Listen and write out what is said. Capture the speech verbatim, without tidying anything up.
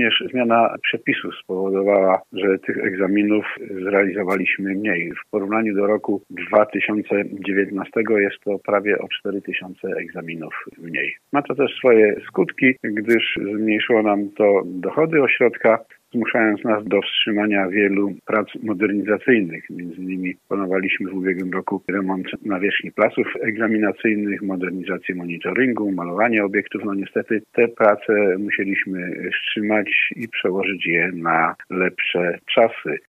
Również zmiana przepisów spowodowała, że tych egzaminów zrealizowaliśmy mniej. W porównaniu do roku dwa tysiące dziewiętnastego jest to prawie o cztery tysiące egzaminów mniej. Ma to też swoje skutki, gdyż zmniejszyło nam to dochody ośrodka, zmuszając nas do wstrzymania wielu prac modernizacyjnych. Między innymi planowaliśmy w ubiegłym roku remont nawierzchni placów egzaminacyjnych, modernizację monitoringu, malowanie obiektów. No niestety te prace musieliśmy wstrzymać i przełożyć je na lepsze czasy.